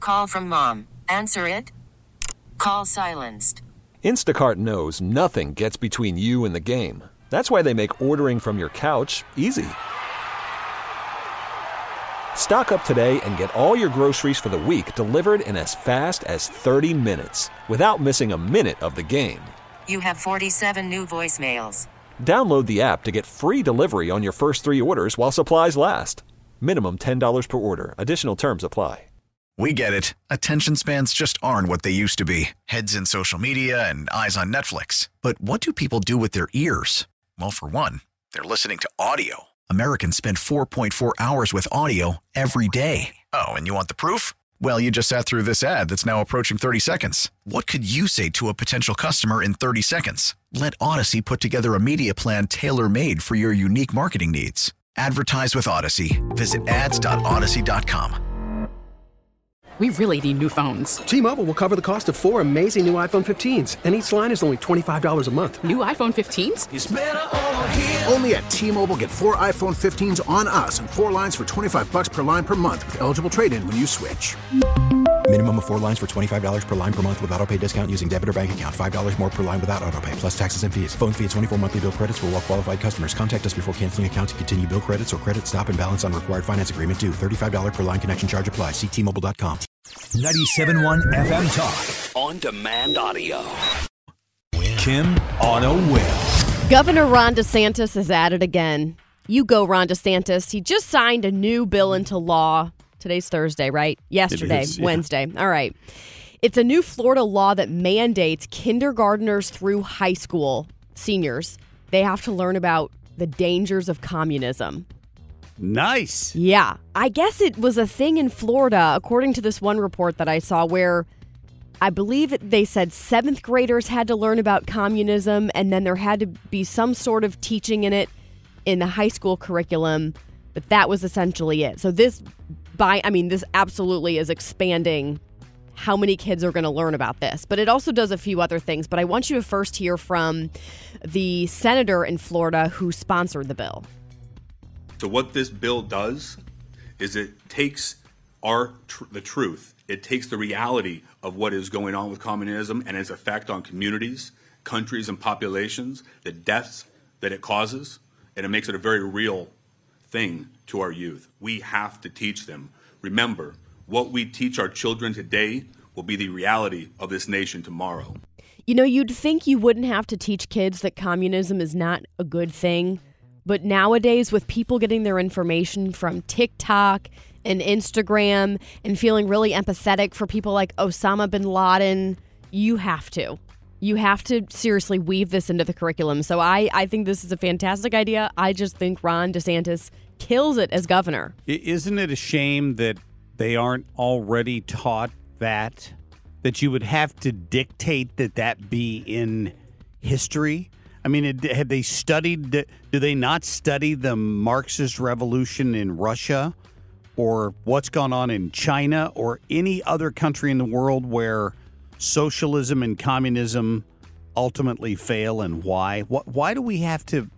call from mom. Answer it. Call silenced. Instacart knows nothing gets between you and the game. That's why they make ordering from your couch easy. Stock up today and get all your groceries for the week delivered in as fast as 30 minutes without missing a minute of the game. You have 47 new voicemails. Download the app to get free delivery on your first 3 orders while supplies last. Minimum $10 per order. Additional terms apply. We get it. Attention spans just aren't what they used to be. Heads in social media and eyes on Netflix. But what do people do with their ears? Well, for one, they're listening to audio. Americans spend 4.4 hours with audio every day. Oh, and you want the proof? Well, you just sat through this ad that's now approaching 30 seconds. What could you say to a potential customer in 30 seconds? Let Odyssey put together a media plan tailor-made for your unique marketing needs. Advertise with Odyssey. Visit ads.odyssey.com. We really need new phones. T-Mobile will cover the cost of 4 amazing new iPhone 15s, and each line is only $25 a month. New iPhone 15s? It's better over here. Only at T-Mobile, get 4 iPhone 15s on us and 4 lines for $25 per line per month with eligible trade-in when you switch. Minimum of 4 lines for $25 per line per month with autopay discount using debit or bank account. $5 more per line without autopay, plus taxes and fees. Phone fee at 24 monthly bill credits for well-qualified customers. Contact us before canceling account to continue bill credits or credit stop and balance on required finance agreement due. $35 per line connection charge applies. See T-Mobile.com. 97.1 FM Talk. On demand audio. Kim on a win. Governor Ron DeSantis is at it again. You go, Ron DeSantis. He just signed a new bill into law. Today's Thursday, right? Yesterday, is, yeah. Wednesday. All right. It's a new Florida law that mandates kindergartners through high school seniors. They have to learn about the dangers of communism. Nice. Yeah. I guess it was a thing in Florida, according to this one report that I saw, where I believe they said 7th graders had to learn about communism, and then there had to be some sort of teaching in it in the high school curriculum, but that was essentially it. So this absolutely is expanding how many kids are going to learn about this. But it also does a few other things. But I want you to first hear from the senator in Florida who sponsored the bill. So what this bill does is it takes the truth. It takes the reality of what is going on with communism and its effect on communities, countries, and populations, the deaths that it causes, and it makes it a very real thing to our youth. We have to teach them. Remember, what we teach our children today will be the reality of this nation tomorrow. You know, you'd think you wouldn't have to teach kids that communism is not a good thing. But nowadays, with people getting their information from TikTok and Instagram and feeling really empathetic for people like Osama bin Laden, you have to. You have to seriously weave this into the curriculum. So I think this is a fantastic idea. I just think Ron DeSantis kills it as governor. Isn't it a shame that they aren't already taught that you would have to dictate that be in history? I mean, have they studied, do they not study the Marxist revolution in Russia or what's gone on in China or any other country in the world where socialism and communism ultimately fail, and why? Why do we have to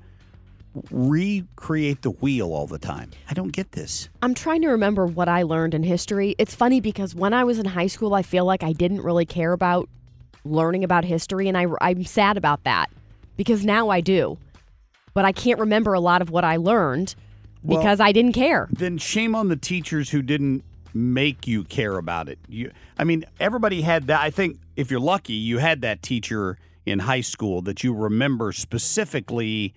recreate the wheel all the time? I don't get this. I'm trying to remember what I learned in history. It's funny because when I was in high school, I feel like I didn't really care about learning about history, and I'm sad about that. Because now I do. But I can't remember a lot of what I learned because I didn't care. Then shame on the teachers who didn't make you care about it. Everybody had that. I think if you're lucky, you had that teacher in high school that you remember specifically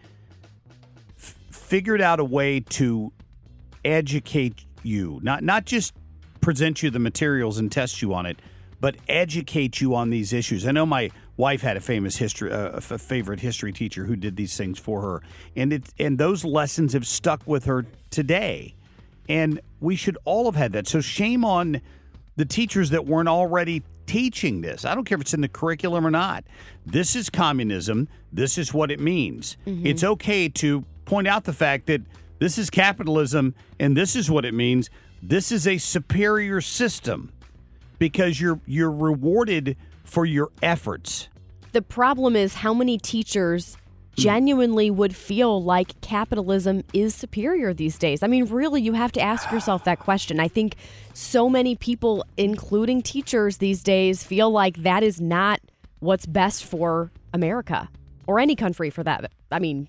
figured out a way to educate you. Not just present you the materials and test you on it, but educate you on these issues. I know my wife had a favorite history teacher who did these things for her, and those lessons have stuck with her today. And we should all have had that. So shame on the teachers that weren't already teaching this. I don't care if it's in the curriculum or not. This is communism. This is what it means. Mm-hmm. It's okay to point out the fact that this is capitalism, and this is what it means. This is a superior system because you're rewarded for your efforts. The problem is how many teachers genuinely would feel like capitalism is superior these days. I mean, really, you have to ask yourself that question. I think so many people, including teachers these days, feel like that is not what's best for America or any country for that. I mean,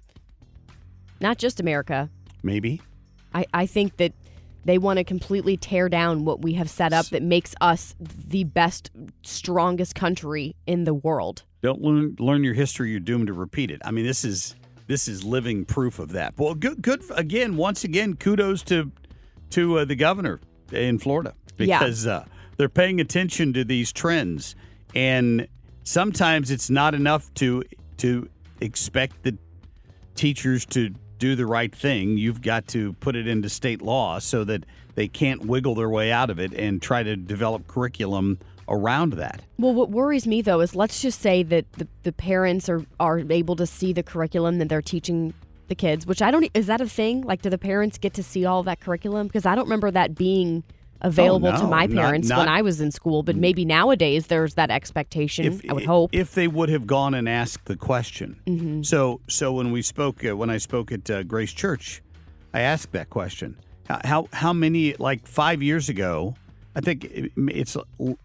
not just America. Maybe. I think that they want to completely tear down what we have set up that makes us the best, strongest country in the world. Don't learn your history, you're doomed to repeat it. I mean, this is living proof of that. Well, good again, once again, kudos to the governor in Florida because they're paying attention to these trends. And sometimes it's not enough to expect the teachers to do the right thing. You've got to put it into state law so that they can't wiggle their way out of it and try to develop curriculum around that. Well, what worries me, though, is let's just say that the parents are able to see the curriculum that they're teaching the kids, which is that a thing? Like, do the parents get to see all that curriculum? Because I don't remember that being available to my parents when I was in school, but maybe nowadays there's that expectation, I would hope. If they would have gone and asked the question. Mm-hmm. So when I spoke at Grace Church, I asked that question. How many, like 5 years ago, I think it's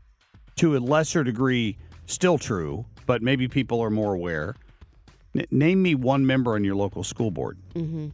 to a lesser degree still true, but maybe people are more aware. Name me one member on your local school board. Mm-hmm.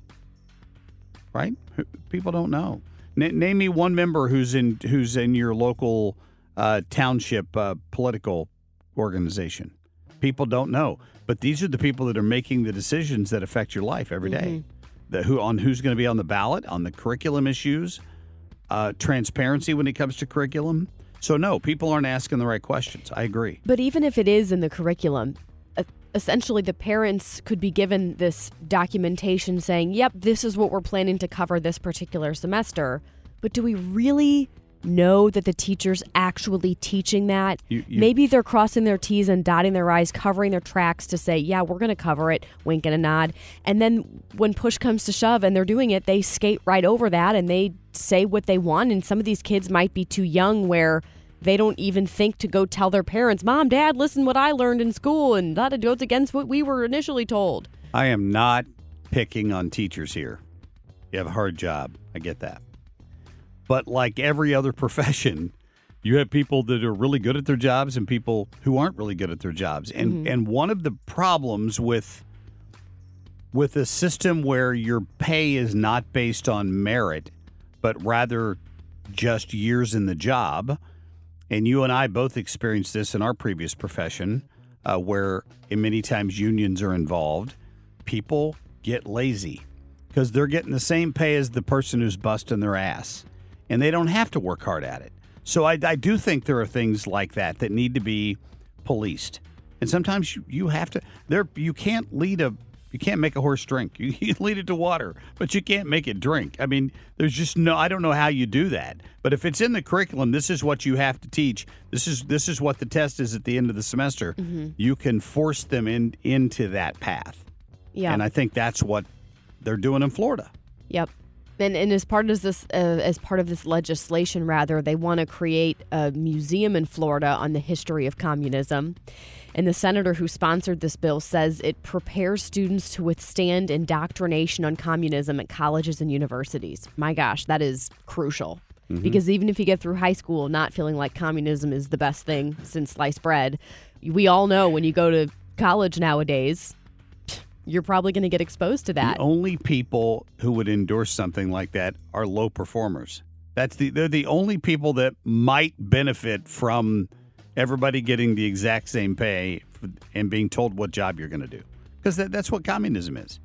Right? People don't know. Name me one member who's in your local township political organization. People don't know. But these are the people that are making the decisions that affect your life every day. Mm-hmm. On who's going to be on the ballot, on the curriculum issues, transparency when it comes to curriculum. So, no, people aren't asking the right questions. I agree. But even if it is in the curriculum, essentially the parents could be given this documentation saying, yep, this is what we're planning to cover this particular semester. But do we really know that the teacher's actually teaching that? Maybe they're crossing their T's and dotting their I's, covering their tracks to say, yeah, we're going to cover it, wink and a nod. And then when push comes to shove and they're doing it, they skate right over that and they say what they want. And some of these kids might be too young where they don't even think to go tell their parents, Mom, Dad, listen what I learned in school, and that goes against what we were initially told. I am not picking on teachers here. You have a hard job. I get that. But like every other profession, you have people that are really good at their jobs and people who aren't really good at their jobs. And one of the problems with a system where your pay is not based on merit, but rather just years in the job, and you and I both experienced this in our previous profession, where many times unions are involved, people get lazy because they're getting the same pay as the person who's busting their ass, and they don't have to work hard at it. So I do think there are things like that need to be policed, and sometimes you have to. You can't make a horse drink. You lead it to water, but you can't make it drink. I mean, there's just I don't know how you do that. But if it's in the curriculum, this is what you have to teach. This is what the test is at the end of the semester. Mm-hmm. You can force them into that path. Yeah. And I think that's what they're doing in Florida. Yep. And as part of this legislation, they want to create a museum in Florida on the history of communism. And the senator who sponsored this bill says it prepares students to withstand indoctrination on communism at colleges and universities. My gosh, that is crucial. Mm-hmm. Because even if you get through high school not feeling like communism is the best thing since sliced bread, we all know when you go to college nowadays, you're probably going to get exposed to that. The only people who would endorse something like that are low performers. They're the only people that might benefit from everybody getting the exact same pay and being told what job you're going to do. Because that's what communism is.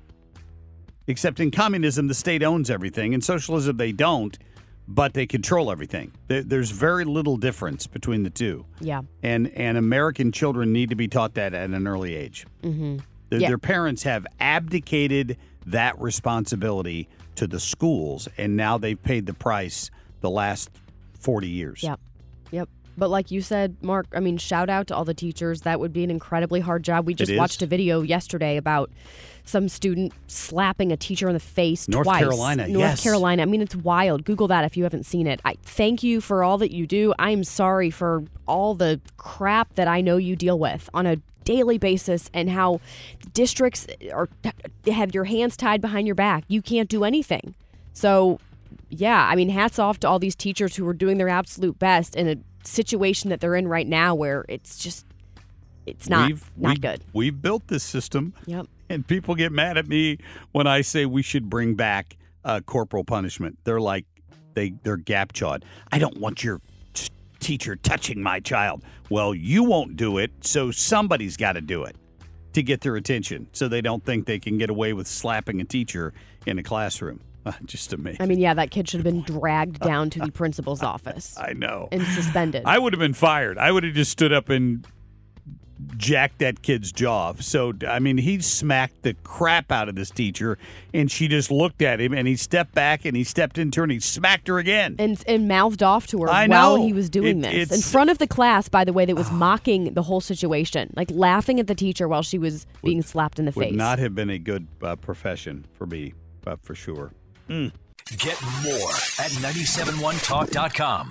Except in communism, the state owns everything. In socialism, they don't, but they control everything. There's very little difference between the two. Yeah. And American children need to be taught that at an early age. Mm-hmm. Their parents have abdicated that responsibility to the schools, and now they've paid the price the last 40 years. Yep. But like you said, Mark, I mean, shout out to all the teachers. That would be an incredibly hard job. We just watched a video yesterday about some student slapping a teacher in the face twice. North Carolina. I mean, it's wild. Google that if you haven't seen it. I thank you for all that you do. I am sorry for all the crap that I know you deal with on a daily basis, and how districts have your hands tied behind your back. You can't do anything. So, yeah, I mean, hats off to all these teachers who are doing their absolute best in a situation that they're in right now where it's not good. We've built this system. Yep. And people get mad at me when I say we should bring back corporal punishment. They're like, they're gap-jawed. I don't want your teacher touching my child. Well, you won't do it, so somebody's got to do it to get their attention so they don't think they can get away with slapping a teacher in a classroom. Just amazing. I mean, yeah, that kid should have been dragged down to the principal's office. I know. And suspended. I would have been fired. I would have just stood up and jacked that kid's jaw. So, I mean, he smacked the crap out of this teacher, and she just looked at him, and he stepped back, and he stepped into her, and he smacked her again. And mouthed off to her while he was doing this. In front of the class, by the way, that was mocking the whole situation, like laughing at the teacher while she was being slapped in the face. Would not have been a good profession for me, for sure. Get more at 971talk.com.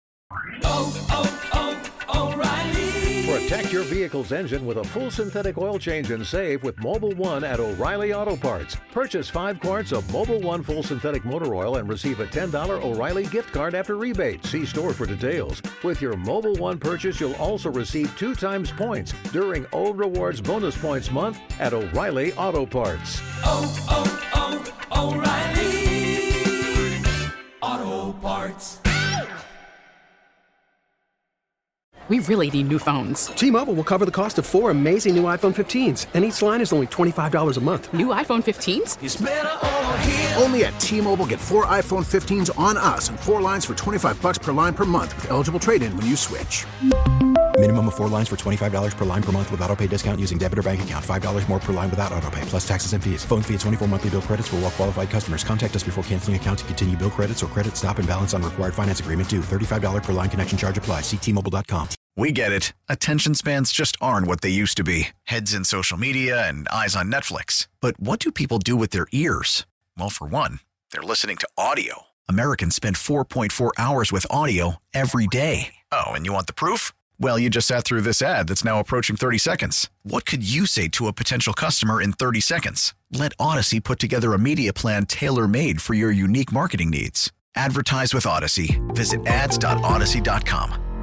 O'Reilly. Protect your vehicle's engine with a full synthetic oil change and save with Mobil 1 at O'Reilly Auto Parts. Purchase 5 quarts of Mobil 1 full synthetic motor oil and receive a $10 O'Reilly gift card after rebate. See store for details. With your Mobil 1 purchase, you'll also receive 2 times points during O Rewards Bonus Points Month at O'Reilly Auto Parts. O'Reilly Auto Parts. We really need new phones. T-Mobile will cover the cost of 4 amazing new iPhone 15s, and each line is only $25 a month. New iPhone 15s? It's better over here. Only at T-Mobile, get 4 iPhone 15s on us and 4 lines for $25 per line per month with eligible trade-in when you switch. Minimum of 4 lines for $25 per line per month with autopay discount using debit or bank account. $5 more per line without autopay, plus taxes and fees. Phone fee at 24 monthly bill credits for well-qualified customers. Contact us before canceling account to continue bill credits or credit stop and balance on required finance agreement due. $35 per line connection charge applies. See T-Mobile.com. We get it. Attention spans just aren't what they used to be. Heads in social media and eyes on Netflix. But what do people do with their ears? Well, for one, they're listening to audio. Americans spend 4.4 hours with audio every day. Oh, and you want the proof? Well, you just sat through this ad that's now approaching 30 seconds. What could you say to a potential customer in 30 seconds? Let Odyssey put together a media plan tailor-made for your unique marketing needs. Advertise with Odyssey. Visit ads.odyssey.com.